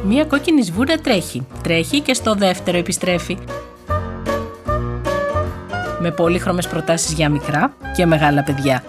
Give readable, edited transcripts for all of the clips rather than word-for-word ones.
Μία κόκκινη σβούρα τρέχει και στο δεύτερο επιστρέφει. Με πολύχρωμες προτάσεις για μικρά και μεγάλα παιδιά.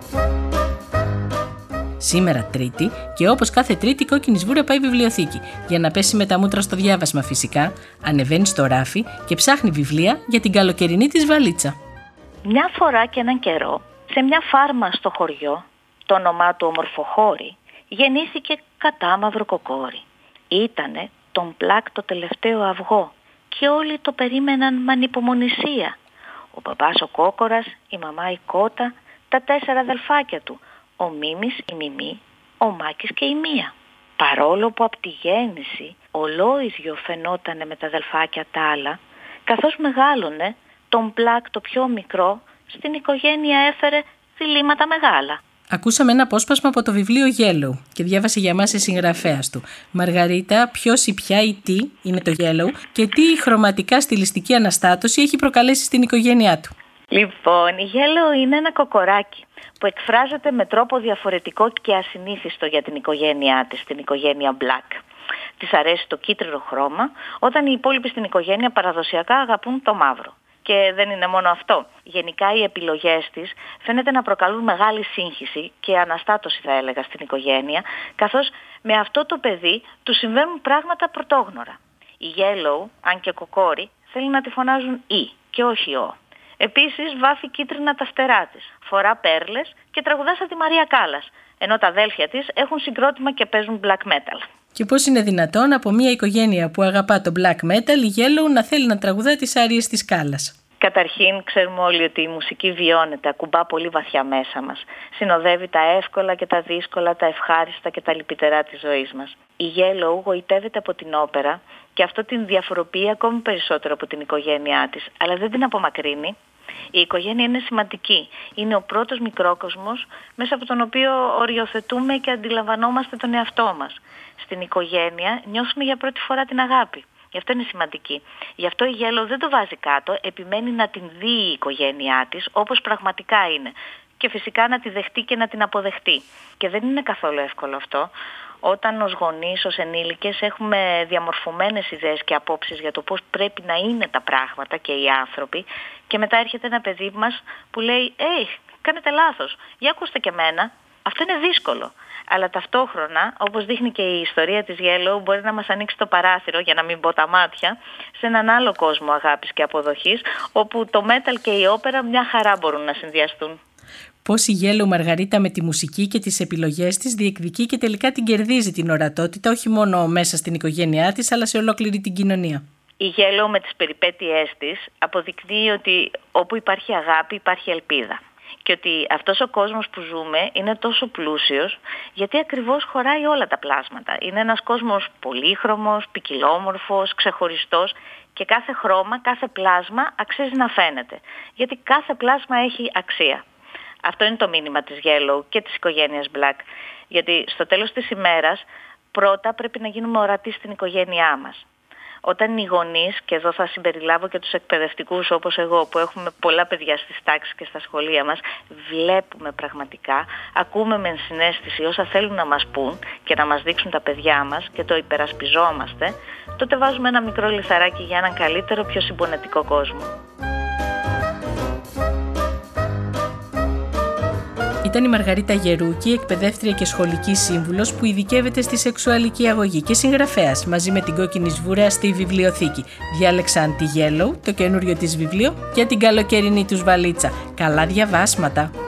Σήμερα Τρίτη και όπως κάθε Τρίτη η κόκκινη σβούρα πάει βιβλιοθήκη. Για να πέσει με τα μούτρα στο διάβασμα φυσικά, ανεβαίνει στο ράφι και ψάχνει βιβλία για την καλοκαιρινή της βαλίτσα. Μια φορά και έναν καιρό, σε μια φάρμα στο χωριό, το όνομά του Ομορφοχώρη, γεννήθηκε κατάμαυρο κοκόρι. Ήτανε τον Πλάκ το τελευταίο αυγό και όλοι το περίμεναν με ανυπομονησία. Ο μπαμπάς ο Κόκορας, η μαμά η Κότα, τα 4 αδελφάκια του, ο Μίμης, η Μιμή, ο Μάκης και η Μία. Παρόλο που από τη γέννηση ολόιδιο φαινότανε με τα αδελφάκια τα άλλα, καθώς μεγάλωνε, τον Πλάκ το πιο μικρό στην οικογένεια έφερε διλήμματα μεγάλα. Ακούσαμε ένα απόσπασμα από το βιβλίο Yellow και διάβασε για μας η συγγραφέας του. Μαργαρίτα, ποιος ή ποια ή τι είναι το Yellow και τι η χρωματικά στιλιστική αναστάτωση έχει προκαλέσει στην οικογένειά του. Λοιπόν, η Yellow είναι ένα κοκοράκι που εκφράζεται με τρόπο διαφορετικό και ασυνήθιστο για την οικογένειά της, την οικογένεια Black. Της αρέσει το κίτρινο χρώμα, όταν οι υπόλοιποι στην οικογένεια παραδοσιακά αγαπούν το μαύρο. Και δεν είναι μόνο αυτό. Γενικά οι επιλογές της φαίνεται να προκαλούν μεγάλη σύγχυση και αναστάτωση θα έλεγα στην οικογένεια, καθώς με αυτό το παιδί του συμβαίνουν πράγματα πρωτόγνωρα. Η Yellow, αν και κοκόρι, θέλει να τη φωνάζουν Ι και όχι Ο. Επίσης βάφει κίτρινα τα φτερά της, φορά πέρλες και τραγουδά σαν τη Μαρία Κάλλας, ενώ τα αδέλφια της έχουν συγκρότημα και παίζουν black metal. Και πώς είναι δυνατόν από μια οικογένεια που αγαπά το black metal η Yellow να θέλει να τραγουδά τις άριες της Κάλλας? Καταρχήν ξέρουμε όλοι ότι η μουσική βιώνεται, ακουμπά πολύ βαθιά μέσα μας. Συνοδεύει τα εύκολα και τα δύσκολα, τα ευχάριστα και τα λυπητερά της ζωής μας. Η Yellow γοητεύεται από την όπερα και αυτό την διαφοροποιεί ακόμη περισσότερο από την οικογένειά της, αλλά δεν την απομακρύνει. Η οικογένεια είναι σημαντική. Είναι ο πρώτος μικρόκοσμος μέσα από τον οποίο οριοθετούμε και αντιλαμβανόμαστε τον εαυτό μας. Στην οικογένεια νιώθουμε για πρώτη φορά την αγάπη. Γι' αυτό είναι σημαντική. Γι' αυτό η Yellow δεν το βάζει κάτω, επιμένει να την δει η οικογένειά της όπως πραγματικά είναι. Και φυσικά να τη δεχτεί και να την αποδεχτεί. Και δεν είναι καθόλου εύκολο αυτό. Όταν ως γονείς, ως ενήλικες έχουμε διαμορφωμένες ιδέες και απόψεις για το πώς πρέπει να είναι τα πράγματα και οι άνθρωποι και μετά έρχεται ένα παιδί μας που λέει κάνετε λάθος, για ακούστε και εμένα». Αυτό είναι δύσκολο. Αλλά ταυτόχρονα, όπως δείχνει και η ιστορία της Yellow, μπορεί να μας ανοίξει το παράθυρο, για να μην πω τα μάτια, σε έναν άλλο κόσμο αγάπης και αποδοχής, όπου το metal και η όπερα μια χαρά μπορούν να συνδυαστούν. Πώς η Yellow Μαργαρίτα με τη μουσική και τις επιλογές της διεκδικεί και τελικά την κερδίζει την ορατότητα, όχι μόνο μέσα στην οικογένειά της, αλλά σε ολόκληρη την κοινωνία. Η Yellow με τις περιπέτειές της αποδεικνύει ότι όπου υπάρχει αγάπη υπάρχει ελπίδα. Και ότι αυτός ο κόσμος που ζούμε είναι τόσο πλούσιος γιατί ακριβώς χωράει όλα τα πλάσματα. Είναι ένας κόσμος πολύχρωμος, ποικιλόμορφος, ξεχωριστός και κάθε χρώμα, κάθε πλάσμα αξίζει να φαίνεται. Γιατί κάθε πλάσμα έχει αξία. Αυτό είναι το μήνυμα της Yellow και της οικογένειας Black. Γιατί στο τέλος της ημέρας πρώτα πρέπει να γίνουμε ορατοί στην οικογένειά μας. Όταν οι γονείς, και εδώ θα συμπεριλάβω και τους εκπαιδευτικούς όπως εγώ που έχουμε πολλά παιδιά στις τάξεις και στα σχολεία μας, βλέπουμε πραγματικά, ακούμε με ενσυναίσθηση όσα θέλουν να μας πούν και να μας δείξουν τα παιδιά μας και το υπερασπιζόμαστε, τότε βάζουμε ένα μικρό λιθαράκι για έναν καλύτερο, πιο συμπονετικό κόσμο. Ήταν η Μαργαρίτα Γερούκη, εκπαιδεύτρια και σχολική σύμβουλος που ειδικεύεται στη σεξουαλική αγωγή και συγγραφέας μαζί με την κόκκινη σβούρα στη βιβλιοθήκη. Διάλεξαν τη Yellow, το καινούριο της βιβλίο, και την καλοκαιρινή τους βαλίτσα. Καλά διαβάσματα!